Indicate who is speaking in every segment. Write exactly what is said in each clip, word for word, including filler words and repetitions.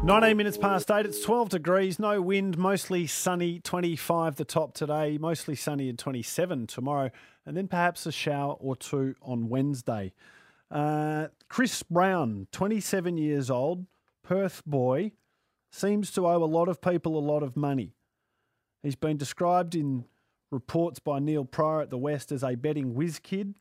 Speaker 1: nineteen minutes past eight, it's twelve degrees, no wind, mostly sunny, twenty-five the top today, mostly sunny and twenty-seven tomorrow, and then perhaps a shower or two on Wednesday. Uh, Chris Brown, twenty-seven years old, Perth boy, seems to owe a lot of people a lot of money. He's been described in reports by Neil Pryor at the West as a betting whiz kid.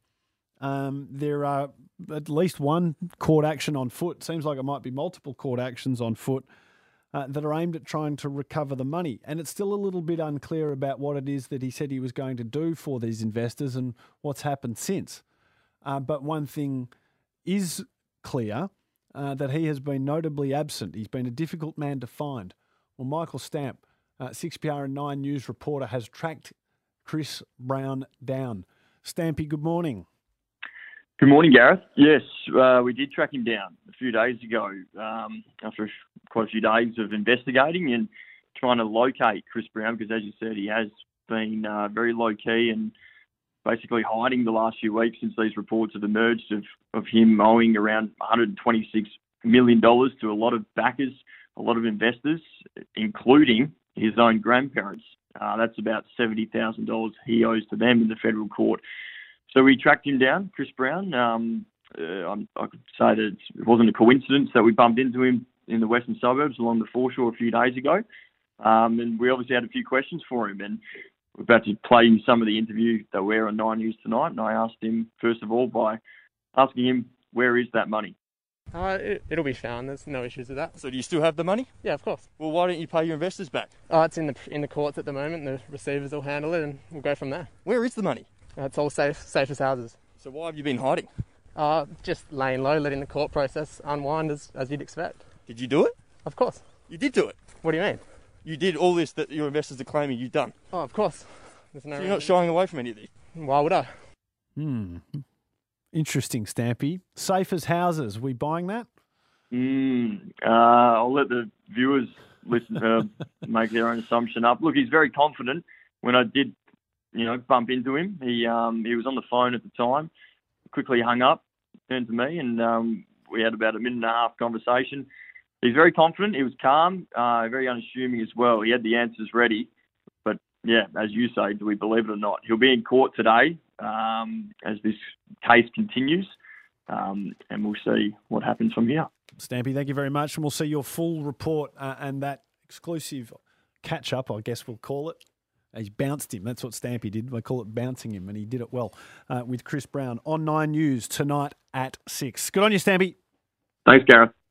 Speaker 1: Um, there are at least one court action on foot. Seems like it might be multiple court actions on foot uh, that are aimed at trying to recover the money. And it's still a little bit unclear about what it is that he said he was going to do for these investors and what's happened since. Uh, but one thing is clear, uh, that he has been notably absent. He's been a difficult man to find. Well, Michael Stamp, uh, six P R and nine News reporter, has tracked Chris Brown down. Stampy, good morning.
Speaker 2: Good morning, Gareth. Yes, uh, we did track him down a few days ago um, after quite a few days of investigating and trying to locate Chris Brown because, as you said, he has been uh, very low-key and basically hiding the last few weeks since these reports have emerged of, of him owing around one hundred twenty-six million dollars to a lot of backers, a lot of investors, including his own grandparents. Uh, that's about seventy thousand dollars he owes to them in the federal court. So we tracked him down, Chris Brown. Um, uh, I could say that it wasn't a coincidence that we bumped into him in the western suburbs along the foreshore a few days ago. Um, and we obviously had a few questions for him. And we're about to play him some of the interview that we're on Nine News tonight. And I asked him, first of all, by asking him, where is that money?
Speaker 3: Uh, it, it'll be found. There's no issues with that.
Speaker 4: So do you still have the money?
Speaker 3: Yeah, of course.
Speaker 4: Well, why don't you pay your investors back?
Speaker 3: Uh, it's in the in the courts at the moment. The receivers will handle it and we'll go from there.
Speaker 4: Where is the money?
Speaker 3: Uh, it's all safe, safe as houses.
Speaker 4: So why have you been hiding?
Speaker 3: Uh, just laying low, letting the court process unwind as, as you'd expect.
Speaker 4: Did you do it?
Speaker 3: Of course.
Speaker 4: You did do it?
Speaker 3: What do you mean?
Speaker 4: You did all this that your investors are claiming you've done?
Speaker 3: Oh, of course. There's no
Speaker 4: so you're not shying away from any of this?
Speaker 3: Why would I?
Speaker 1: Hmm. Interesting, Stampy. Safe as houses. We buying that?
Speaker 2: Mm, uh, I'll let the viewers listen uh, make their own assumption up. Look, he's very confident. When I did, you know, bump into him, he um, he was on the phone at the time, quickly hung up, turned to me, and um, we had about a minute and a half conversation. He's very confident. He was calm, uh, very unassuming as well. He had the answers ready. But, yeah, as you say, do we believe it or not? He'll be in court today um, as this case continues, um, and we'll see what happens from here.
Speaker 1: Stampy, thank you very much. And we'll see your full report uh, and that exclusive catch-up, I guess we'll call it. He's bounced him. That's what Stampy did. They call it bouncing him, and he did it well uh, with Chris Brown on Nine News tonight at six. Good on you, Stampy.
Speaker 2: Thanks, Gareth.